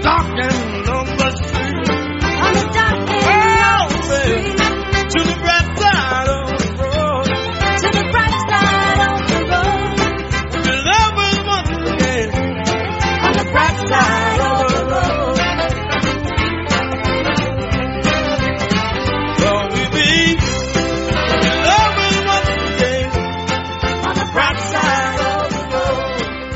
dark end of the street. On the dark end of the street. To the bright side of the road. To the bright side of the road. The love is once again. On the bright side of the road. Well, we be. The love is once again. On the bright side of the road.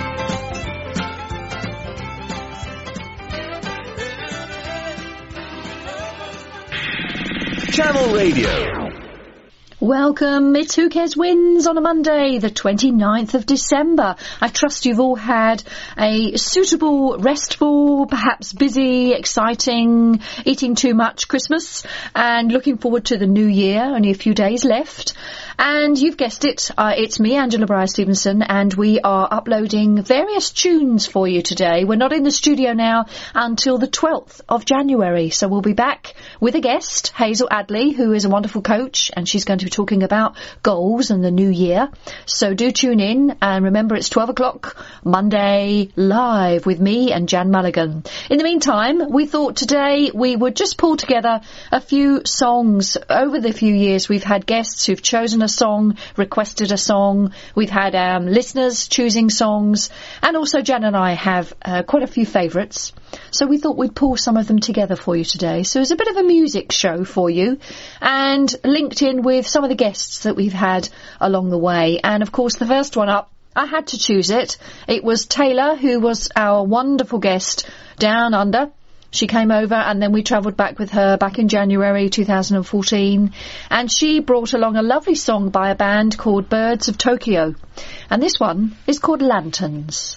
Channel Radio. Welcome, it's Who Cares Wins on a Monday, the 29th of December. I trust you've all had a suitable, restful, perhaps busy, exciting, eating too much Christmas and looking forward to the new year, only a few days left. And you've guessed it, it's me, Angela Bryce-Stevenson, and we are uploading various tunes for you today. We're not in the studio now until the 12th of January, so we'll be back with a guest, Hazel Adley, who is a wonderful coach, and she's going to be talking about goals and the new year. So do tune in, and remember it's 12 o'clock Monday live with me and Jan Mulligan. In the meantime, we thought today we would just pull together a few songs. Over the few years we've had guests who've chosen a song, requested a song. We've had listeners choosing songs, and also Jan and I have quite a few favourites. So we thought we'd pull some of them together for you today. So it's a bit of a music show for you, and linked in with some of the guests that we've had along the way. And of course the first one up, I had to choose it. It was Taylor, who was our wonderful guest down under. She came over and then we travelled back with her back in January 2014, and she brought along a lovely song by a band called Birds of Tokyo, and this one is called Lanterns.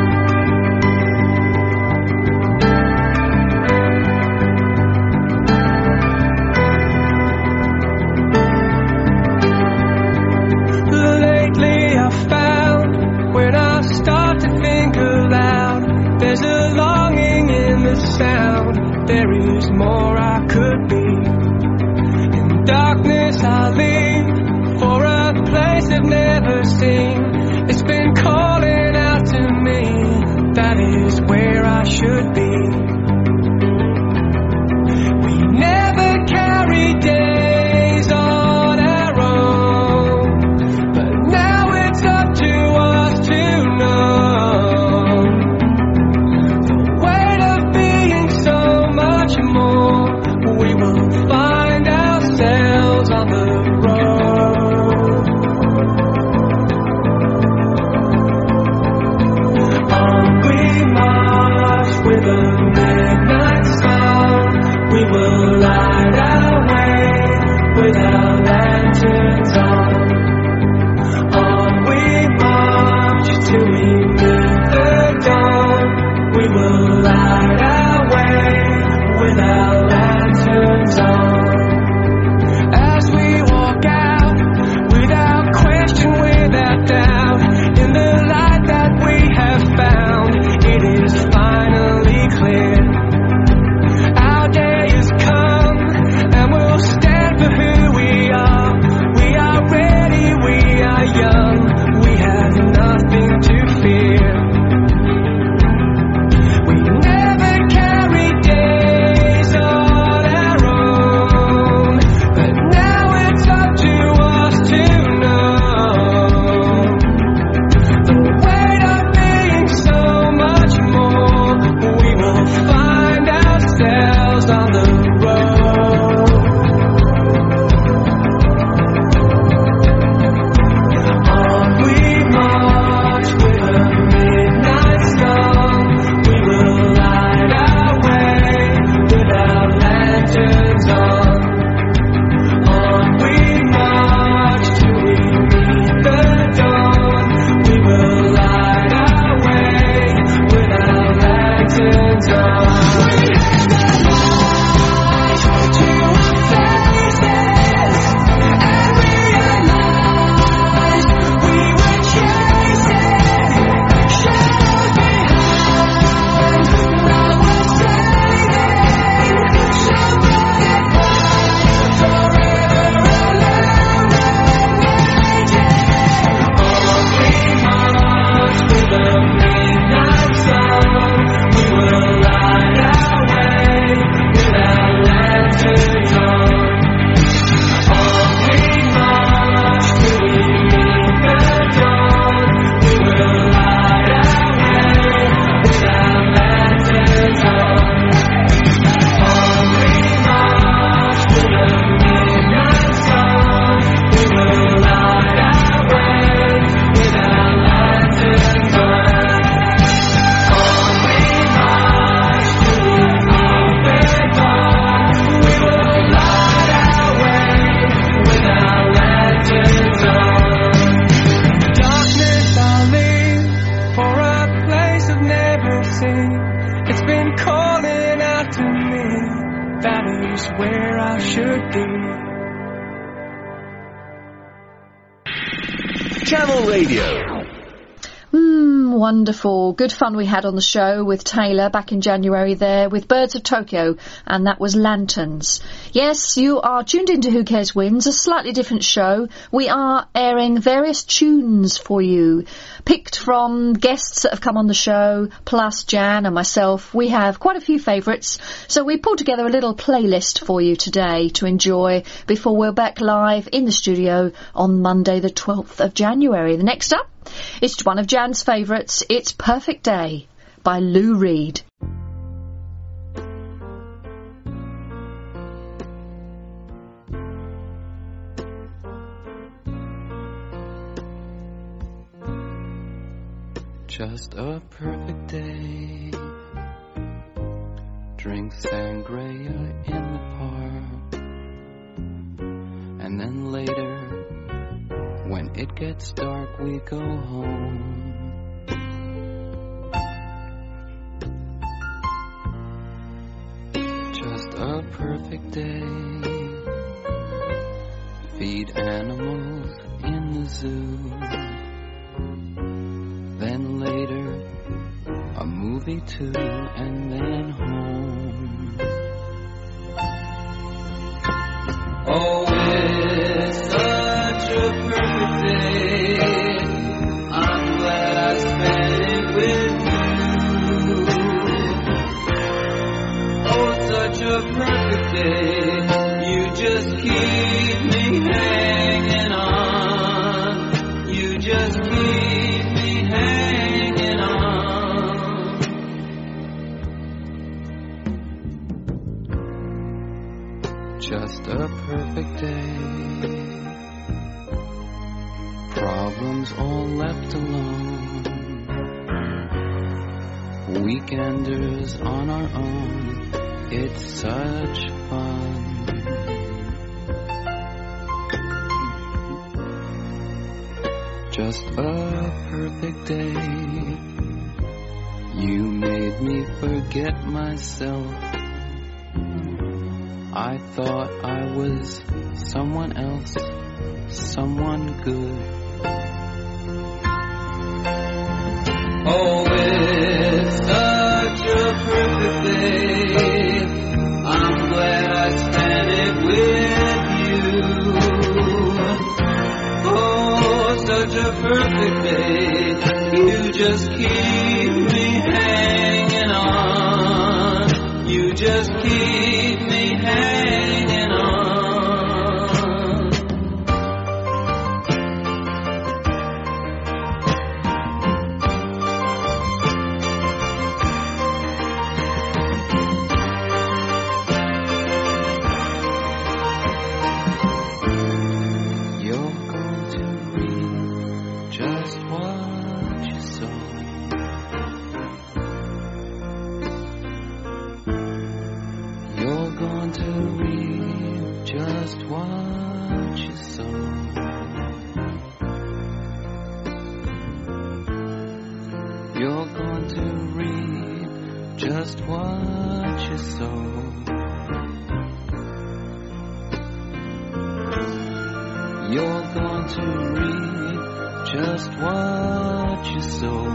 Lately I found when I start to think aloud, there's a longing in the sound. There is more I could be. In darkness I leave for a place I've never seen. It's been calling out to me. That is where I should be. We never carry days on our own, but now it's up to us to know the weight of being so much more. We will find ourselves on the road. On we march with a midnight song. We will light our way with our lanterns on. On we march till we meet the dawn. We will light our way with our lanterns on. As we walk out, without question, without doubt, in the light that we have found, it is finally clear. Our day has come, and we'll stand for who we are. We are ready, we are young, we have nothing to fear. We never carry days on our own, It's been calling out to me. That is where I should be. Channel Radio. Wonderful. Good fun we had on the show with Taylor back in January there with Birds of Tokyo, and that was Lanterns. Yes, you are tuned into Who Cares Wins, a slightly different show. We are airing various tunes for you, picked from guests that have come on the show, plus Jan and myself. We have quite a few favourites, so we pulled together a little playlist for you today to enjoy before we're back live in the studio on Monday the 12th of January. The next up, it's one of Jan's favourites. It's Perfect Day by Lou Reed. Just a perfect day. Drink sangria in the park. And then later, when it gets dark, we go home. Just a perfect day. Feed animals in the zoo. Then later, a movie too, and then home. Oh, it's such a perfect day. I'm glad I spent it with you. Oh, it's such a perfect day. You just keep me hanging on. You just keep me hanging on. Just a perfect day. Problems all left alone. Weekenders on our own. It's such fun. Just a perfect day. You made me forget myself. I thought I was someone else, someone good. Oh, it's such a perfect day. I'm glad I spent it with you. Oh, such a perfect day. You just keep me hanging on. You just keep me hanging on. You're going to read just what you saw. You're going to read just what you saw. You're going to read just what you saw. You're going to read just what you saw.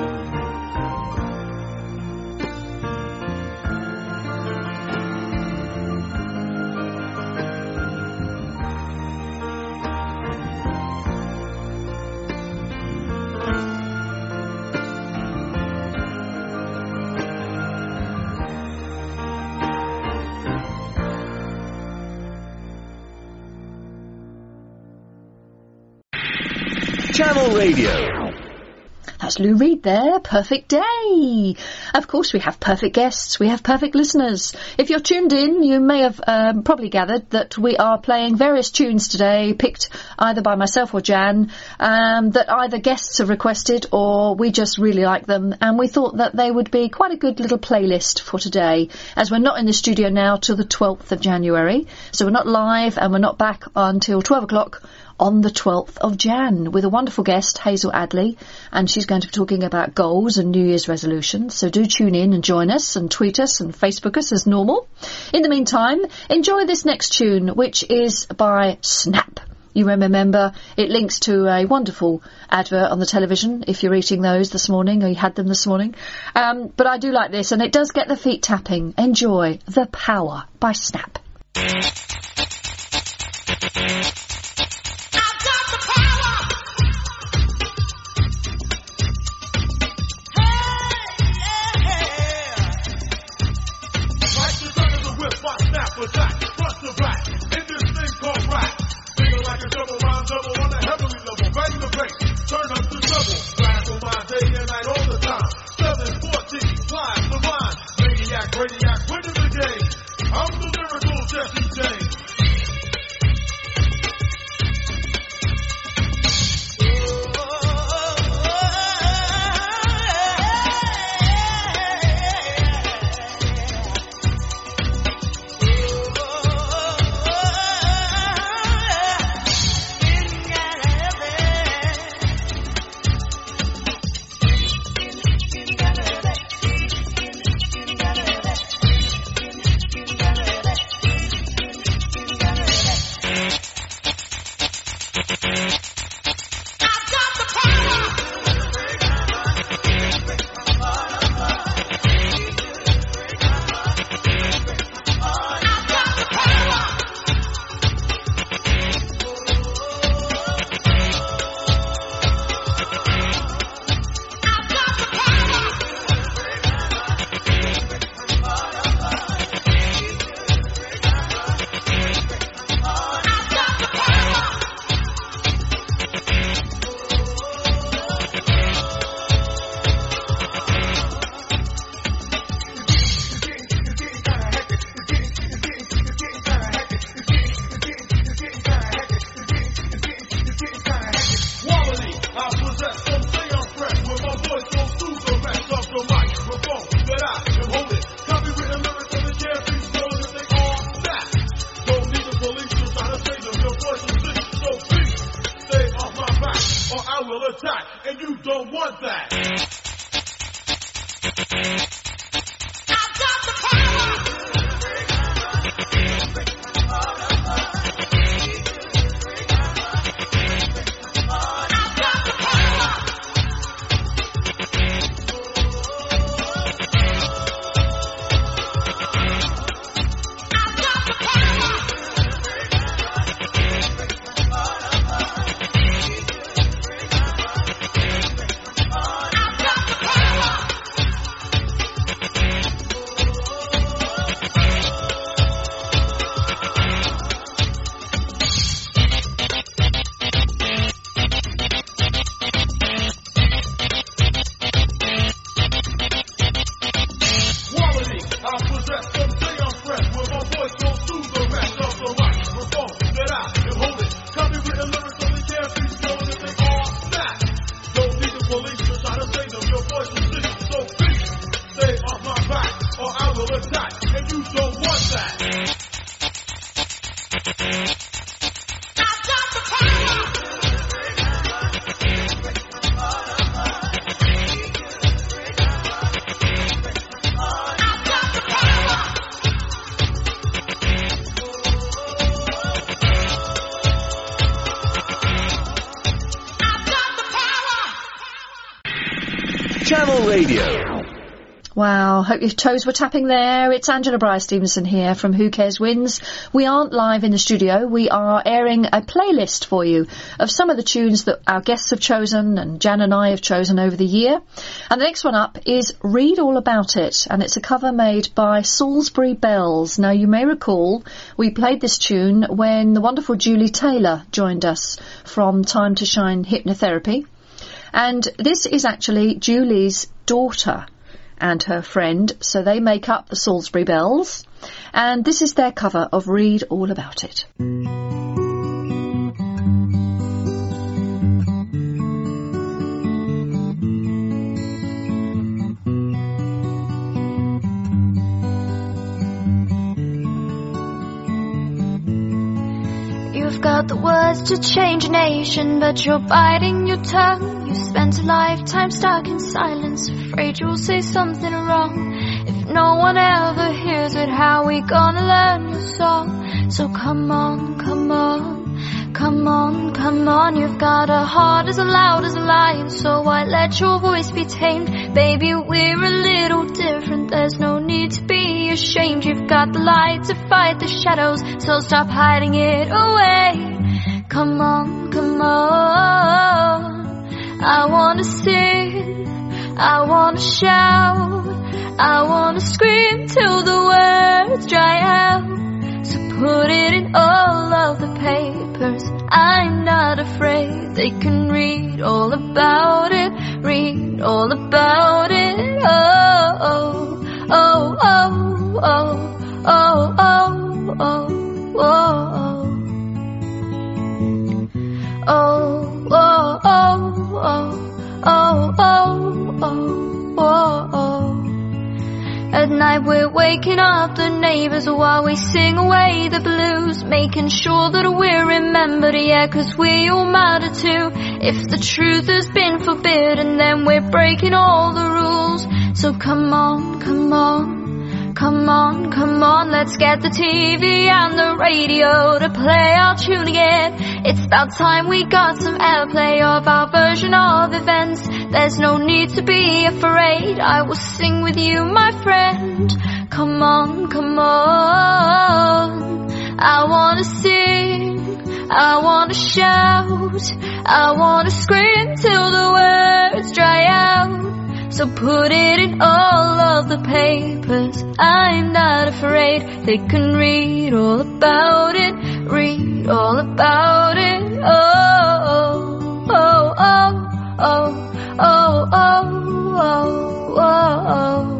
Channel Radio. That's Lou Reed there, Perfect Day. Of course we have perfect guests, we have perfect listeners. If you're tuned in, you may have probably gathered that we are playing various tunes today, picked either by myself or Jan, that either guests have requested or we just really like them, and we thought that they would be quite a good little playlist for today, as we're not in the studio now till the 12th of January, so we're not live and we're not back until 12 o'clock on the 12th of Jan with a wonderful guest, Hazel Adley, and she's going to be talking about goals and New Year's resolutions. So do tune in and join us and tweet us and Facebook us as normal. In the meantime, enjoy this next tune, which is by Snap. You remember, it links to a wonderful advert on the television if you're eating those this morning or you had them this morning. But I do like this, and it does get the feet tapping. Enjoy The Power by Snap. Channel Radio. Wow, hope your toes were tapping there. It's Angela Bryce-Stevenson here from Who Cares Wins. We aren't live in the studio. We are airing a playlist for you of some of the tunes that our guests have chosen and Jan and I have chosen over the year. And the next one up is Read All About It, and it's a cover made by Salisbury Bells. Now, you may recall we played this tune when the wonderful Julie Taylor joined us from Time to Shine Hypnotherapy. And this is actually Julie's daughter and her friend, so they make up the Salisbury Bells, and this is their cover of Read All About It. You've got the words to change a nation, but you're biting your tongue. You spent a lifetime stuck in silence, afraid you'll say something wrong. If no one ever hears it, how we gonna learn your song? So come on, come on, come on, come on. You've got a heart as loud as a lion, so why let your voice be tamed? Baby, we're a little different, there's no need to be ashamed. You've got the light to fight the shadows, so stop hiding it away. Come on, come on. I wanna sing, I wanna shout, I wanna scream till the words dry out. So put it in all of the papers, I'm not afraid. They can read all about it, read all about it. Oh, oh, oh, oh, oh, oh, oh, oh, oh. Oh, oh, oh, oh, oh, oh, oh, oh, oh. At night we're waking up the neighbors while we sing away the blues, making sure that we're remembered, yeah, 'cause we all matter too. If the truth has been forbidden, then we're breaking all the rules. So come on, come on. Come on, come on, let's get the TV and the radio to play our tune again. It's about time we got some airplay of our version of events. There's no need to be afraid, I will sing with you, my friend. Come on, come on. I wanna sing, I wanna shout, I wanna scream till the words dry out. So put it in all of the papers, I'm not afraid. They can read all about it, read all about it. Oh, oh, oh, oh, oh, oh, oh, oh.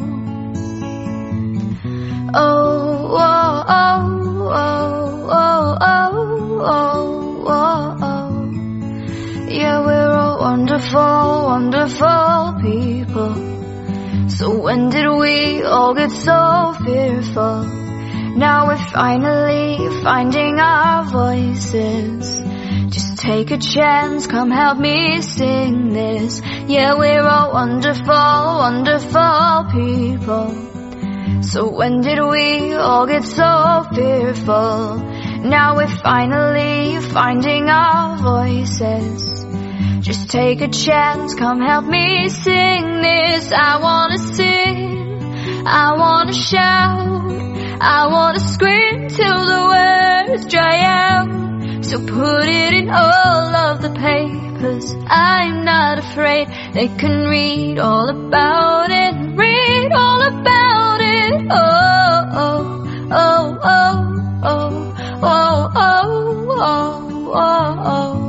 Oh, oh, oh, oh, oh, oh, oh, oh. Yeah, we're all wonderful, wonderful people. So when did we all get so fearful? Now we're finally finding our voices. Just take a chance, come help me sing this. Yeah, we're all wonderful, wonderful people. So when did we all get so fearful? Now we're finally finding our voices. Just take a chance, come help me sing this. I wanna sing, I wanna shout, I wanna scream till the words dry out. So put it in all of the papers, I'm not afraid. They can read all about it, read all about it. Oh, oh, oh, oh, oh, oh, oh, oh, oh, oh.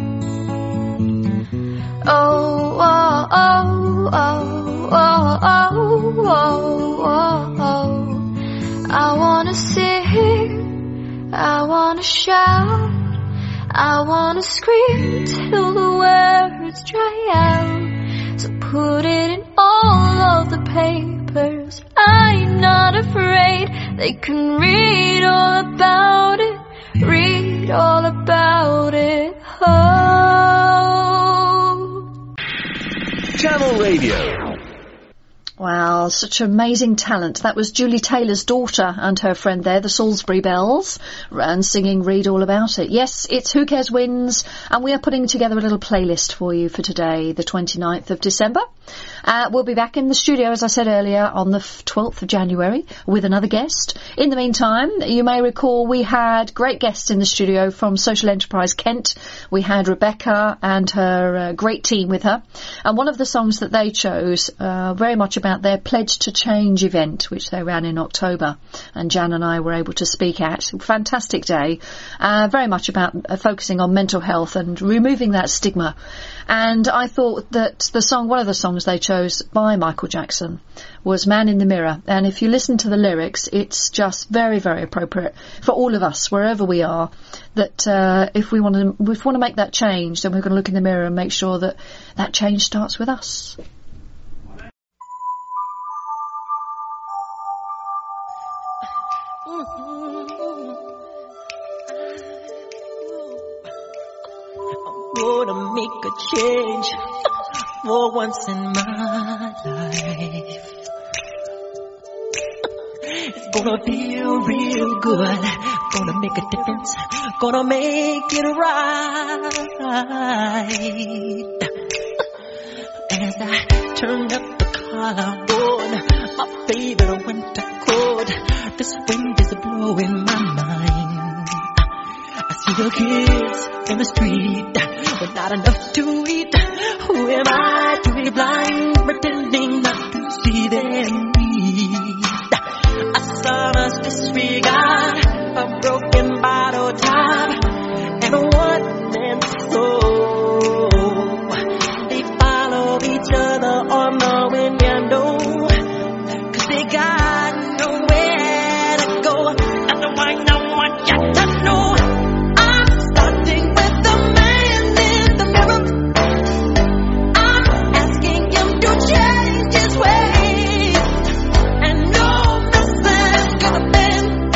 Oh, oh, oh, oh, oh, oh, oh, oh. I wanna sing, I wanna shout, I wanna scream till the words dry out. So put it in all of the papers, I'm not afraid. They can read all about it, read all about it. Oh. Channel Radio. Wow, such amazing talent. That was Julie Taylor's daughter and her friend there, the Salisbury Bells, and singing Read All About It. Yes, it's Who Cares Wins, and we are putting together a little playlist for you for today, the 29th of December. We'll be back in the studio, as I said earlier, on the 12th of January with another guest. In the meantime, you may recall we had great guests in the studio from Social Enterprise Kent. We had Rebecca and her great team with her. And one of the songs that they chose, very much about their Pledge to Change event, which they ran in October. And Jan and I were able to speak at. Fantastic day. Very much about focusing on mental health and removing that stigma. And I thought that the song, one of the songs they chose by Michael Jackson, was Man in the Mirror. And if you listen to the lyrics, it's just very, very appropriate for all of us, wherever we are, that if we want to make that change, then we're going to look in the mirror and make sure that that change starts with us. gonna make a change for once in my life. It's gonna feel real good, gonna make a difference, gonna make it right. As I turn up the collar on my favorite winter coat, this wind is blowing my mind. I see the kids in the street with not enough to eat. Who am I to be blind, pretending not to see their need? A son's disregard, a broken bottle top, and a one-man soul. They follow each other on the window, 'cause they got nowhere to go. That's the one I want you to know. I'm starting with the man in the mirror. I'm asking him to change his ways, and no, nothing's gonna bend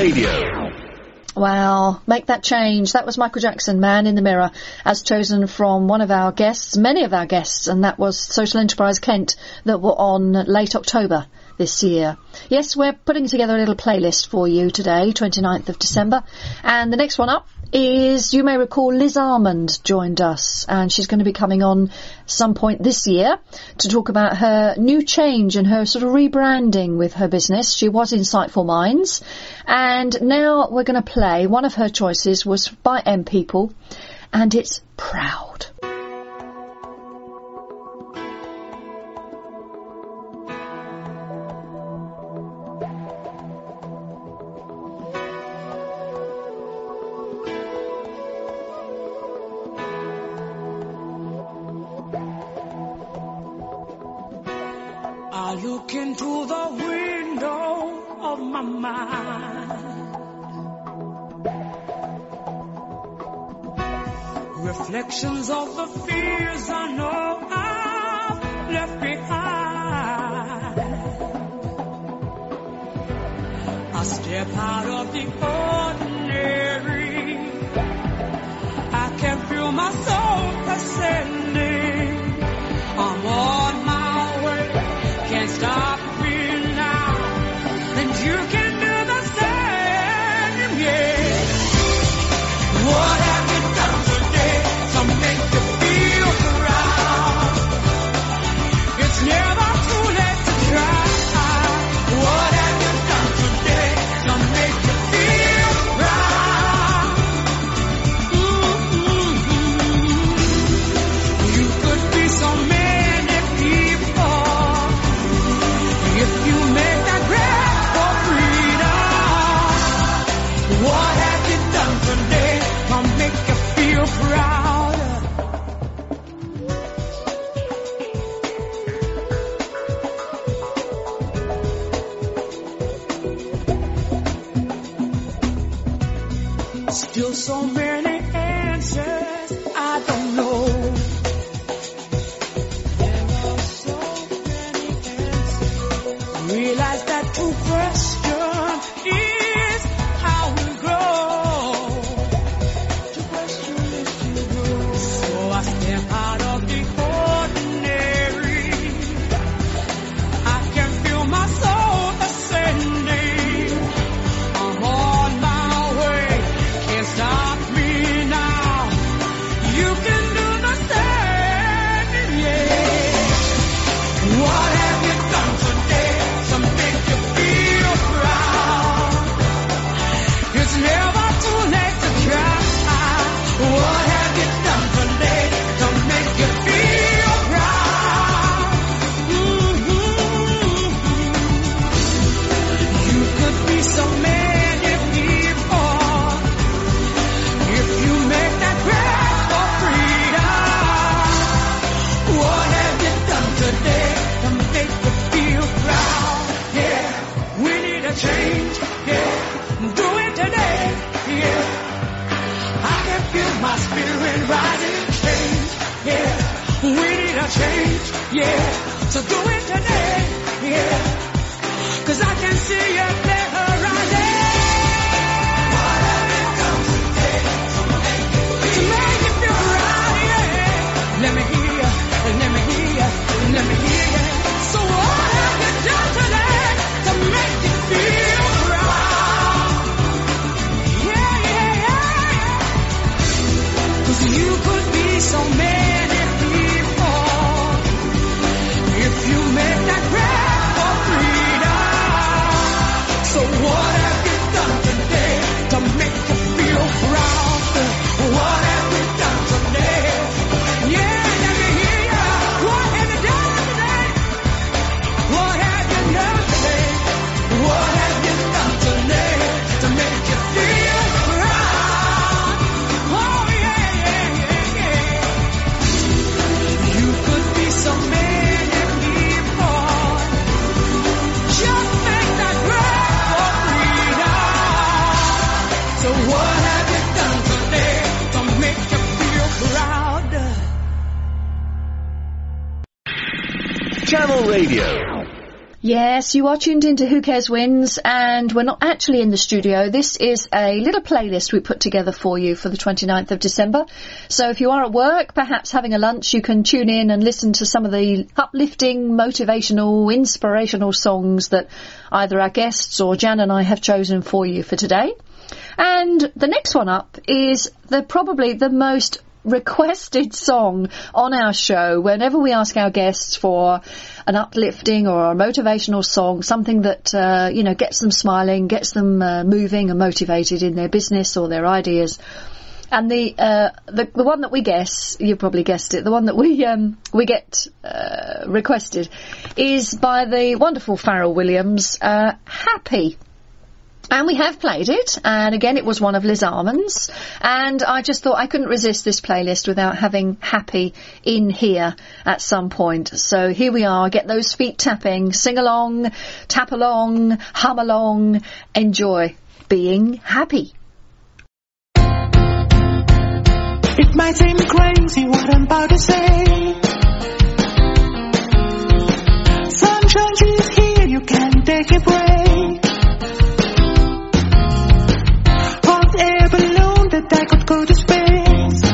Radio. Well, make that change. That was Michael Jackson, Man in the Mirror, as chosen from one of our guests, many of our guests, and that was Social Enterprise Kent, that were on late October this year. Yes, we're putting together a little playlist for you today, 29th of December, and the next one up is, you may recall, Liz Armand joined us, and she's going to be coming on some point this year to talk about her new change and her sort of rebranding with her business. She was Insightful Minds, and now we're going to play one of her choices was by M People, and it's Proud. I look into the window of my mind, reflections of the fears I know I've left behind. I step out of the ordinary, I can feel my soul ascending. I'm on my way, can't stop me now, and you can do the same, yeah. What have you done today to make you feel proud? It's never too late to try. What have you done today to make you feel proud? You could be so many people if you make that grab for freedom. What have you done today to make you feel proud? Still so many answers I don't know. There are so many answers. Realize that to question is how we grow. To question is to grow. So I step out of the ordinary. I can feel my soul ascending. I'm on my way, can't stop me now. You can do the same, yeah. What have you done today to make you feel proud? It's never too late to try. What have you done today to make you feel proud? You could be so many people if you make that grab for freedom. What have you done today to make you feel proud? Yeah, we need a change. Yeah, do it today. Yeah, I can feel my spirit rising. Change. Yeah, we need a change. Yeah, so do it today. Yeah, 'cause I can see you there rising. What have you done today to make you feel proud? Yeah, let me hear you, let me hear you, let me hear you. So what have you done today to make you feel proud? Yeah, yeah, yeah, yeah. 'Cause you could be so many people if you make that grab for freedom. So what have you done today to make you feel proud? What have you done today? Yeah, let me hear ya. What have you done today? What have you done today? What have you done today to make you feel proud? Oh yeah, yeah, yeah, yeah. You could be so many people. Just make that grab for freedom. So what have you done today to make you feel proud? Channel Radio. Yes, you are tuned into Who Cares Wins, and we're not actually in the studio. This is a little playlist we put together for you for the 29th of December. So if you are at work, perhaps having a lunch, you can tune in and listen to some of the uplifting, motivational, inspirational songs that either our guests or Jan and I have chosen for you for today. And the next one up is probably the most requested song on our show. Whenever we ask our guests for an uplifting or a motivational song, something that gets them smiling, gets them moving and motivated in their business or their ideas. And the one that we guess, you probably guessed it, the one that we get requested is by the wonderful Pharrell Williams, Happy. And we have played it, and again it was one of Liz Armand's, and I just thought I couldn't resist this playlist without having Happy in here at some point. So here we are, get those feet tapping, sing along, tap along, hum along, enjoy being happy. It might seem crazy what I'm about to say. Sunshine is here, you can take a break. I could go to space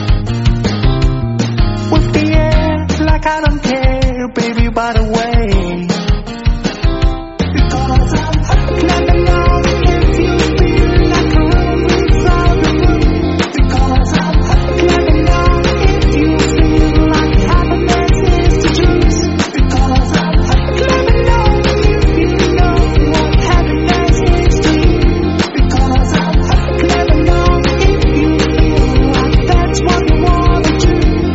with the air, like I don't care, baby, by the way. Because I'm clapping out if you feel like a room without the roof. Because I'm clapping out if you feel like happiness is the truth. Because I'm clapping out if you know what happiness is to you. Because I'm clapping out what you wanna do.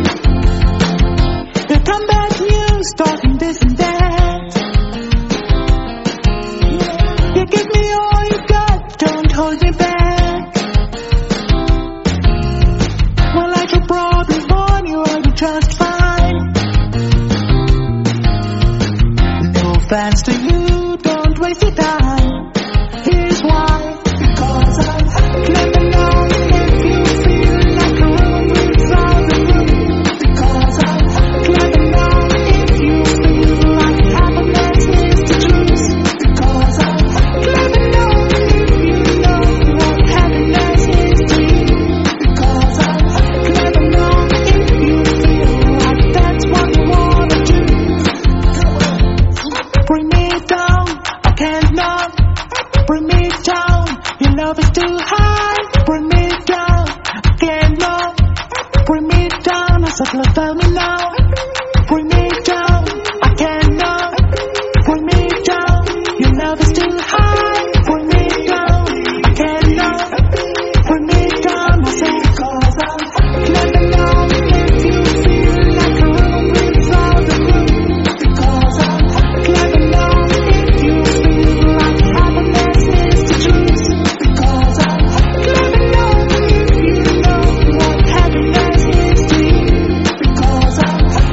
There come bad news talking this and that. You give me all you got, don't hold me back. Well, I could probably warn you, I'll be just fine. No offense to you, don't waste your time. Here's why. Because I'm clapping out if you feel like a room without the roof. Because I'm clapping out if you feel like happiness is the truth. Because I'm clapping out if you know what happiness is to you. Because I'm clapping out if you feel like that's what you wanna do. Bring me down, I can't not. Bring me down, your love is too high. Bring me down, I can't not. Bring me down, I said, tell me now. Bring me down, I can't not. Bring me down, your love is too high. Bring me down, I can't not. Bring me down, I said, because I'm clapping out if you feel like a room without the roof. Because I'm clapping out if you feel like happiness is the truth. Because I'm clapping out if you know what happiness is to you. Because I'm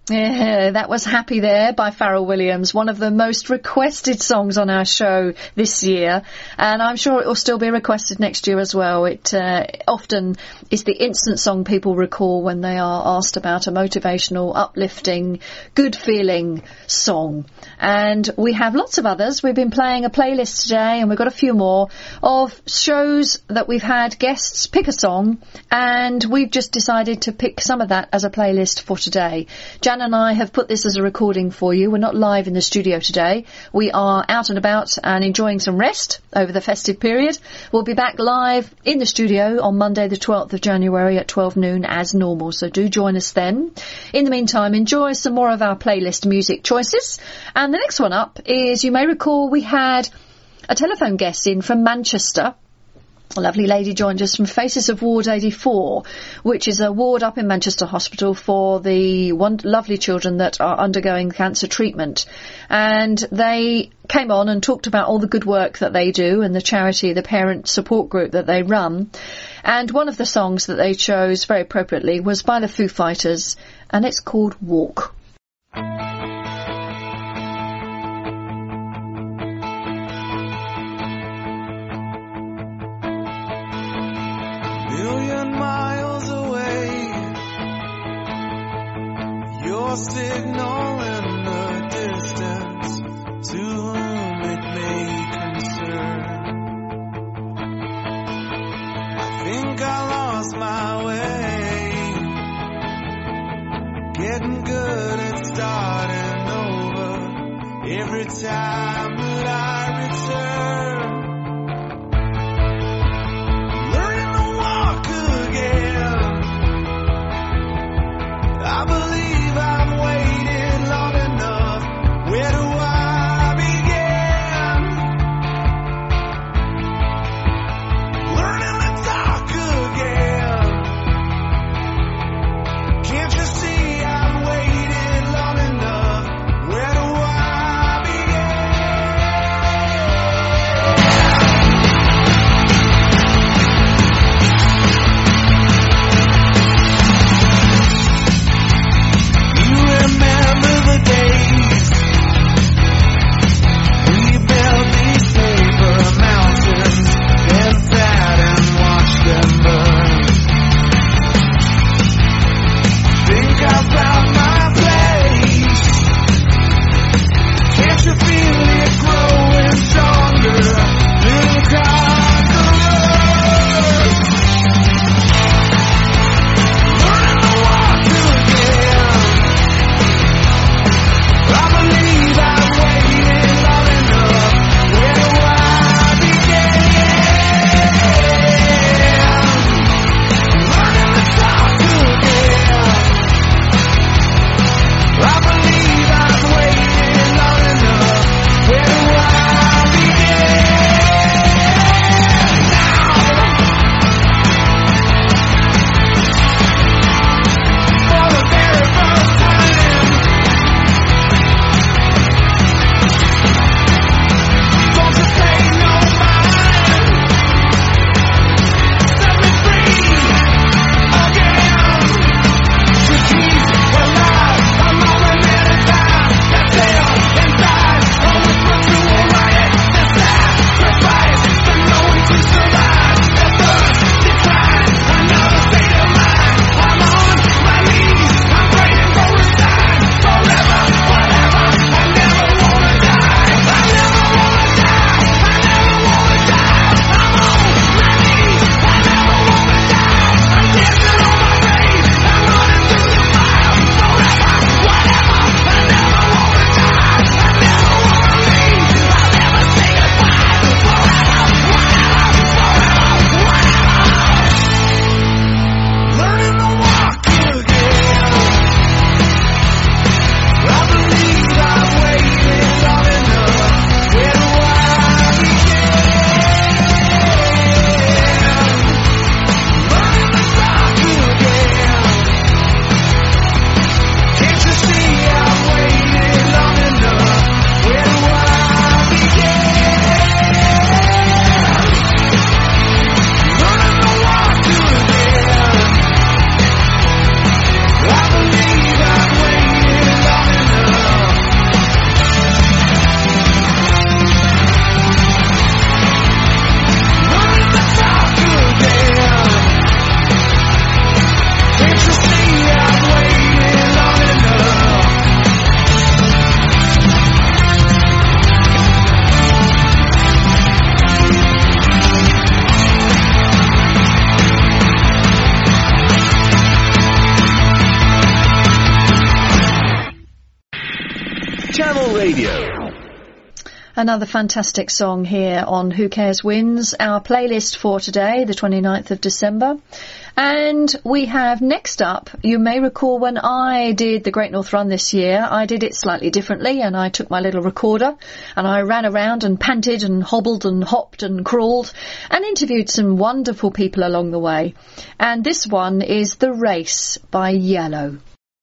Yeah, that was Happy There by Pharrell Williams, one of the most requested songs on our show this year, and I'm sure it will still be requested next year as well. It often is the instant song people recall when they are asked about a motivational, uplifting, good-feeling song. And we have lots of others. We've been playing a playlist today, and we've got a few more of shows that we've had guests pick a song, and we've just decided to pick some of that as a playlist for today. Jan and I have put this as a recording for you. We're not live in the studio today. We are out and about and enjoying some rest over the festive period. We'll be back live in the studio on Monday the 12th of January at 12 noon as normal, so do join us then. In the meantime, enjoy some more of our playlist music choices. And the next one up is, you may recall, we had a telephone guest in from Manchester. A lovely lady joined us from Faces of Ward 84, which is a ward up in Manchester Hospital for the lovely children that are undergoing cancer treatment. And they came on and talked about all the good work that they do and the charity, the parent support group that they run. And one of the songs that they chose, very appropriately, was by the Foo Fighters, and it's called Walk. Million miles away, your signal in the distance, to whom it may concern. I think I lost my way, getting good at starting over every time that I return. I believe I've waited long enough. Where do I begin? Learning to talk again. Can't you see I've waited long enough? Where do I begin? Another fantastic song here on Who Cares Wins, our playlist for today, the 29th of December. And we have next up, you may recall when I did the Great North Run this year, I did it slightly differently, and I took my little recorder and I ran around and panted and hobbled and hopped and crawled and interviewed some wonderful people along the way. And this one is The Race by Yellow.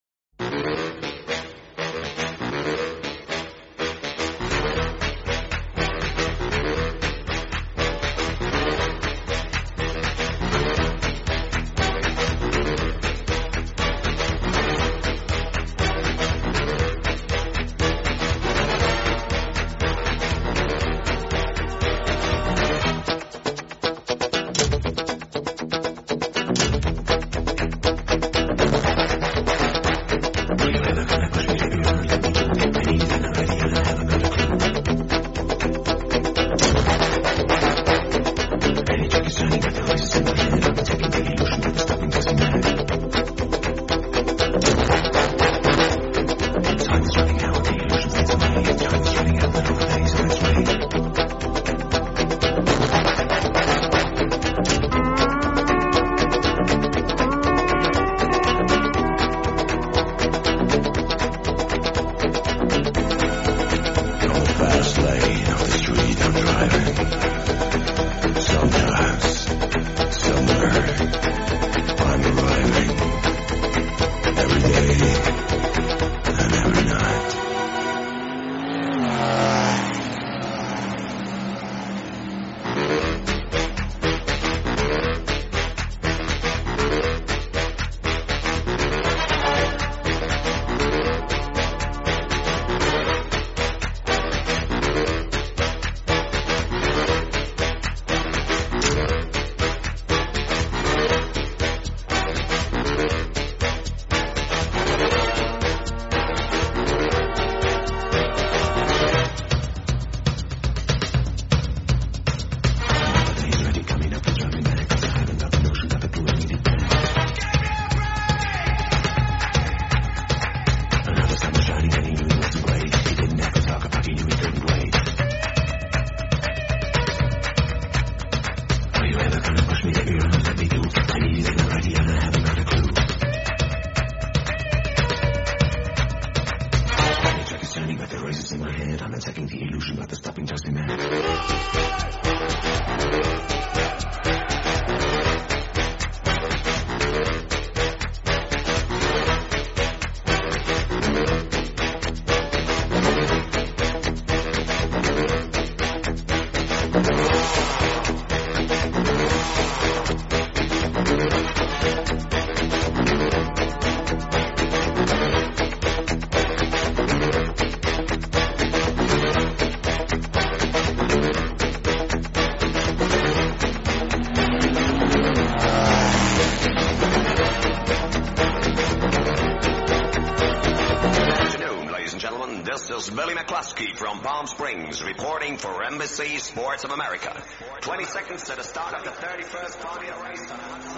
From Palm Springs, reporting for Embassy Sports of America. 20 seconds to the start of the 31st Formula race.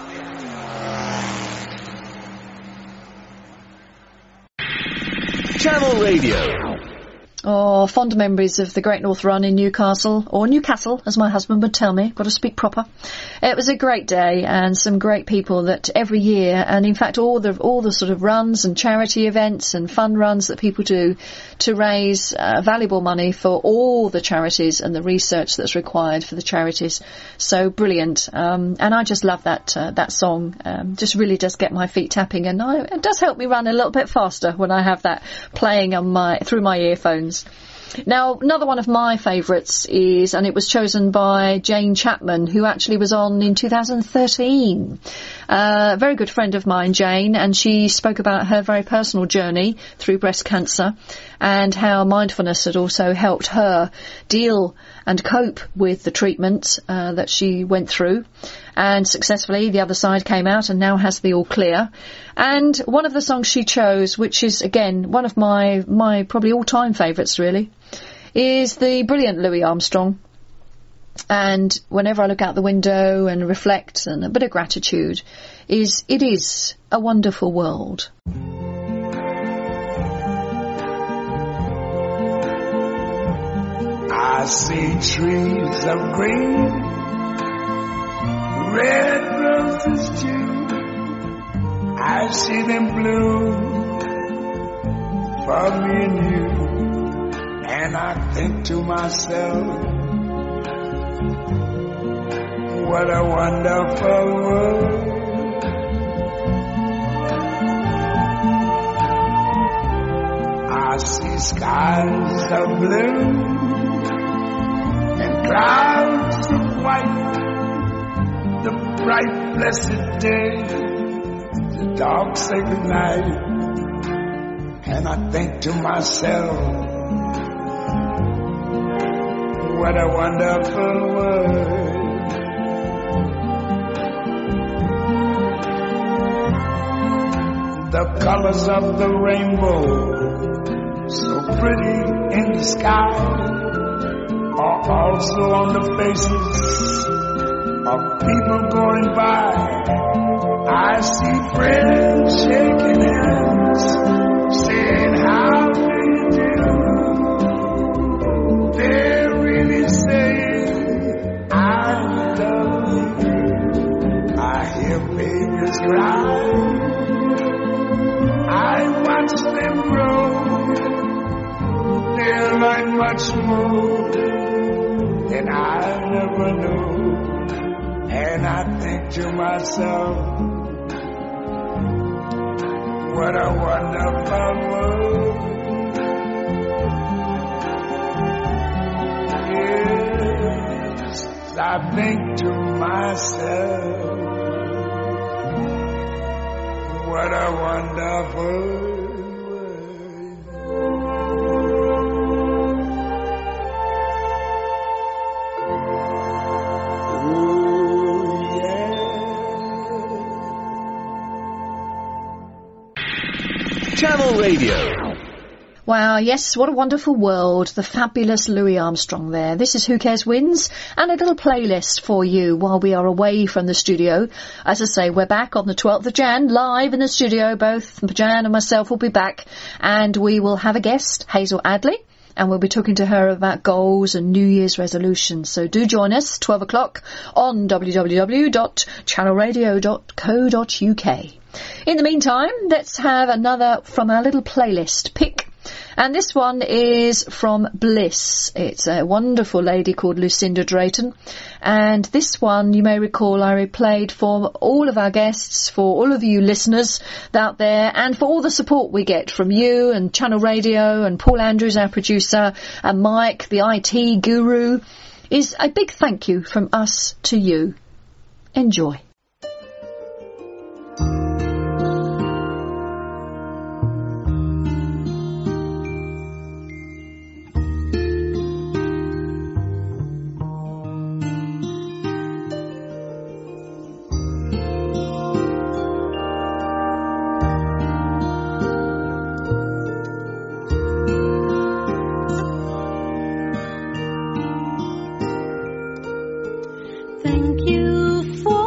Channel Radio. Oh, fond memories of the Great North Run in Newcastle, or Newcastle, as my husband would tell me. Got to speak proper. It was a great day, and some great people that every year, and in fact all the sort of runs and charity events and fun runs that people do to raise valuable money for all the charities and the research that's required for the charities. So brilliant. And I just love that song. Just really does get my feet tapping, and it does help me run a little bit faster when I have that playing on through my earphones. Now, another one of my favourites is, and it was chosen by Jane Chapman, who actually was on in 2013. A very good friend of mine, Jane, and she spoke about her very personal journey through breast cancer and how mindfulness had also helped her deal and cope with the treatment that she went through. And successfully, the other side came out and now has the all clear. And one of the songs she chose, which is, again, one of my probably all-time favourites, really, is the brilliant Louis Armstrong. And whenever I look out the window and reflect, and a bit of gratitude, it is a wonderful world. I I see trees of green, red roses too. I see them bloom for me and you. And I think to myself, what a wonderful world. I see skies of blue and clouds of white, the bright blessed day, the dark sacred night. And I think to myself, what a wonderful world. The colors of the rainbow, so pretty in the sky, are also on the faces of people going by. I see friends shaking hands, saying how do you do. They're really saying I love you. I hear babies cry, I watch them grow. They'll learn much more than I never knew. And I think to myself, what a wonderful world. Yes, I think to myself, what a wonderful world. Channel Radio. Wow, yes, what a wonderful world. The fabulous Louis Armstrong there. This is Who Cares Wins, and a little playlist for you while we are away from the studio. As I say, we're back on the 12th of Jan, live in the studio. Both Jan and myself will be back, and we will have a guest, Hazel Adley, and we'll be talking to her about goals and New Year's resolutions. So do join us, 12 o'clock, on www.channelradio.co.uk. In the meantime, let's have another from our little playlist pick. And this one is from Bliss. It's a wonderful lady called Lucinda Drayton. And this one, you may recall, I replayed for all of our guests, for all of you listeners out there, and for all the support we get from you and Channel Radio and Paul Andrews, our producer, and Mike, the IT guru, is a big thank you from us to you. Enjoy. Thank you for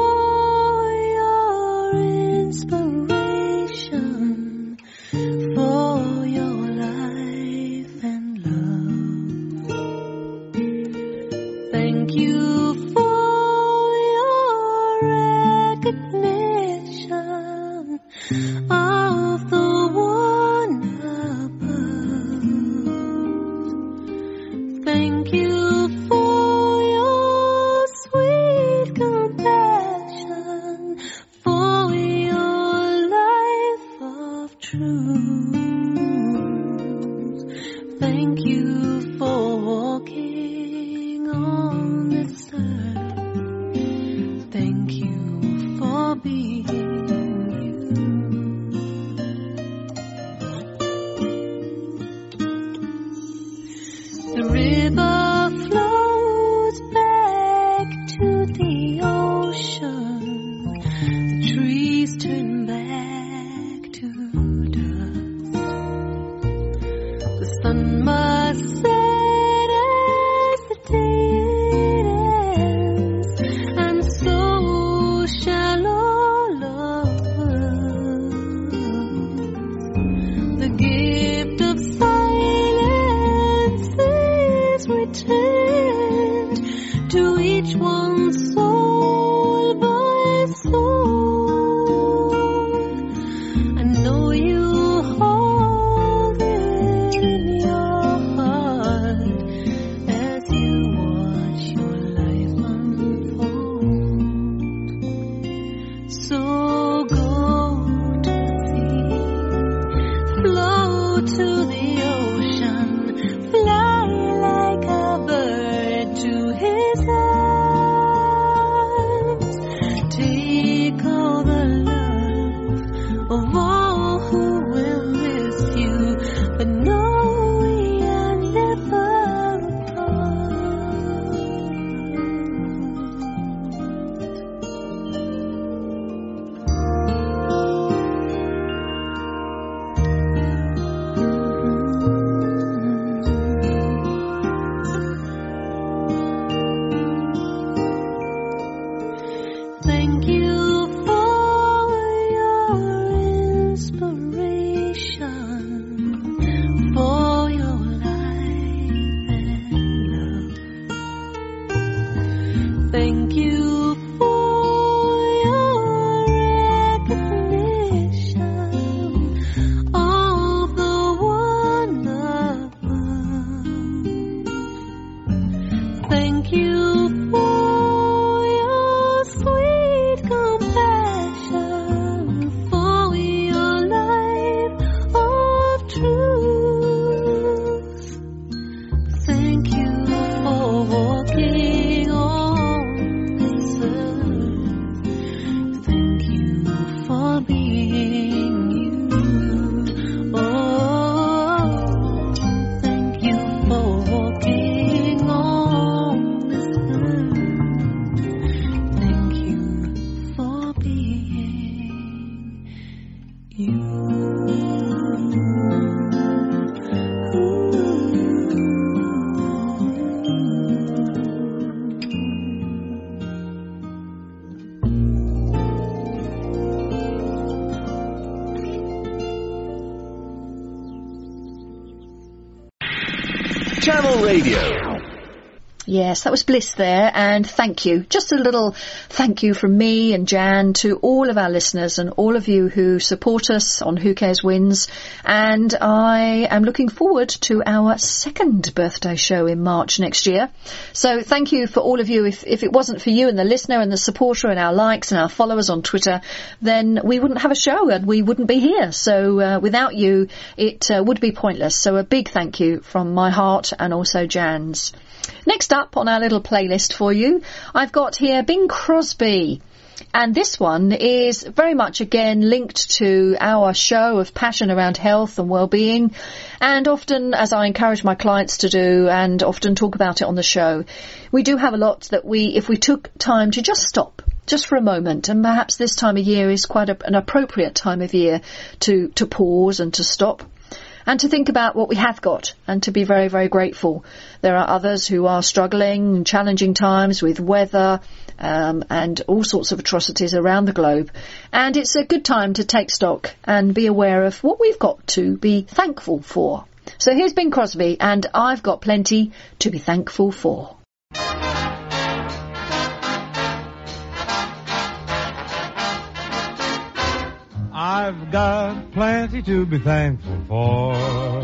Channel Radio. Yes, that was Bliss there, and thank you. Just a little thank you from me and Jan to all of our listeners and all of you who support us on Who Cares Wins. And I am looking forward to our second birthday show in March next year. So thank you for all of you. If it wasn't for you and the listener and the supporter and our likes and our followers on Twitter, then we wouldn't have a show and we wouldn't be here. So without you, it would be pointless. So a big thank you from my heart and also Jan's. Next up on our little playlist for you, I've got here Bing Crosby. And this one is very much, again, linked to our show of passion around health and well-being. And often, as I encourage my clients to do and often talk about it on the show, we do have a lot that if we took time to just stop, just for a moment, and perhaps this time of year is quite an appropriate time of year to pause and to stop. And to think about what we have got and to be very, very grateful. There are others who are struggling in challenging times with weather and all sorts of atrocities around the globe. And it's a good time to take stock and be aware of what we've got to be thankful for. So here's Bing Crosby, and I've got plenty to be thankful for. I've got plenty to be thankful for.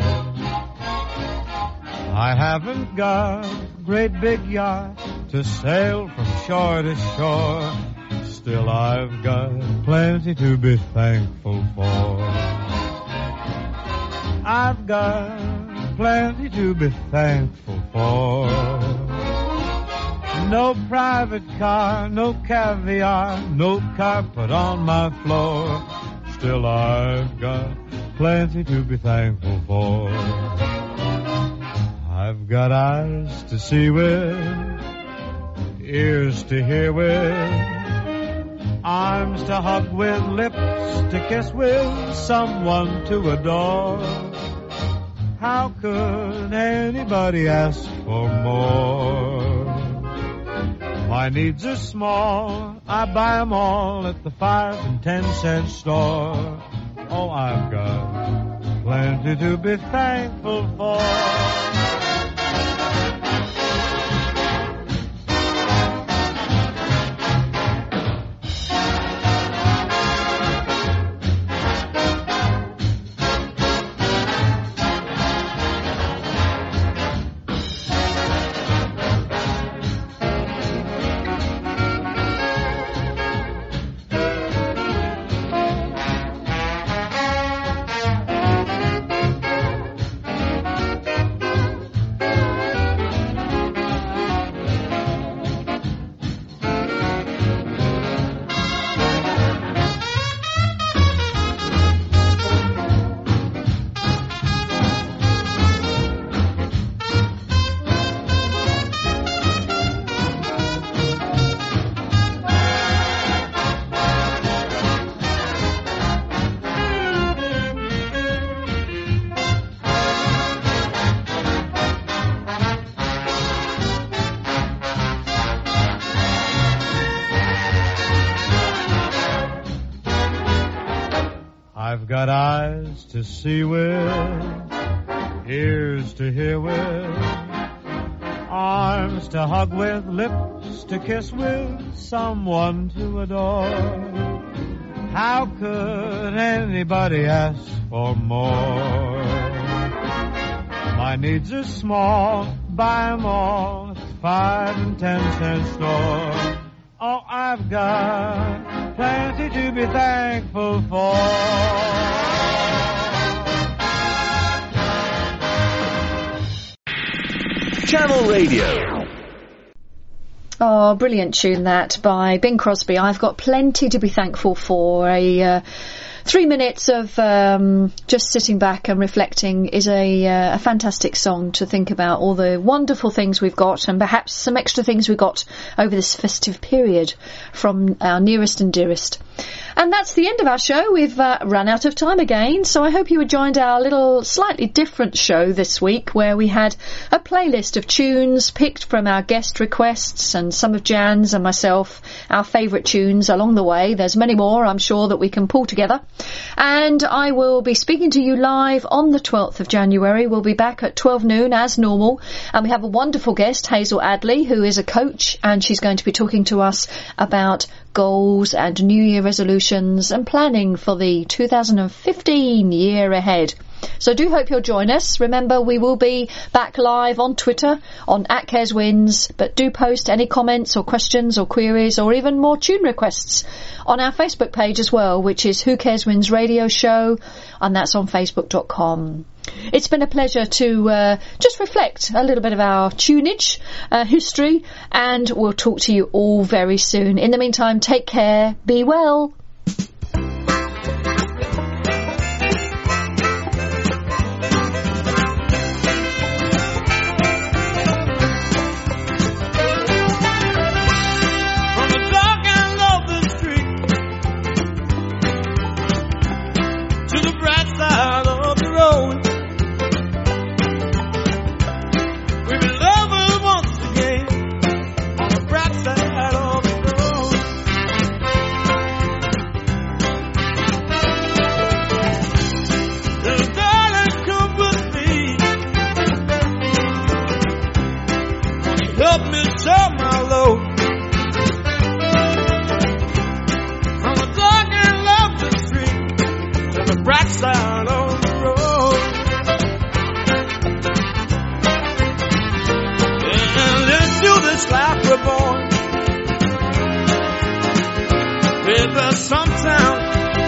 I haven't got a great big yacht to sail from shore to shore. Still I've got plenty to be thankful for. I've got plenty to be thankful for. No private car, no caviar, no carpet on my floor. Still I've got plenty to be thankful for. I've got eyes to see with, ears to hear with, arms to hug with, lips to kiss with, someone to adore. How could anybody ask for more? My needs are small, I buy 'em all at the 5 and 10 cent store. Oh, I've got plenty to be thankful for. Got eyes to see with, ears to hear with, arms to hug with, lips to kiss with, someone to adore. How could anybody ask for more? My needs are small, buy 'em all at the 5 and 10 cent store. Oh, I've got plenty to be thankful for. Channel Radio. Oh, brilliant tune that by Bing Crosby. I've got plenty to be thankful for. 3 minutes of just sitting back and reflecting is a fantastic song to think about all the wonderful things we've got and perhaps some extra things we've got over this festive period from our nearest and dearest. And that's the end of our show. We've run out of time again, so I hope you enjoyed our little slightly different show this week where we had a playlist of tunes picked from our guest requests and some of Jan's and myself, our favourite tunes along the way. There's many more, I'm sure, that we can pull together. And I will be speaking to you live on the 12th of January. We'll be back at 12 noon as normal. And we have a wonderful guest, Hazel Adley, who is a coach, and she's going to be talking to us about goals and New Year resolutions and planning for the 2015 year ahead. So do hope you'll join us. Remember, we will be back live on Twitter on @CaresWins, but do post any comments or questions or queries or even more tune requests on our Facebook page as well, which is Who Cares Wins Radio Show, and that's on facebook.com. It's been a pleasure to just reflect a little bit of our tunage history, and we'll talk to you all very soon. In the meantime, take care, be well.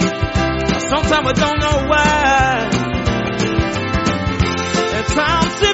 Sometimes I don't know why. At times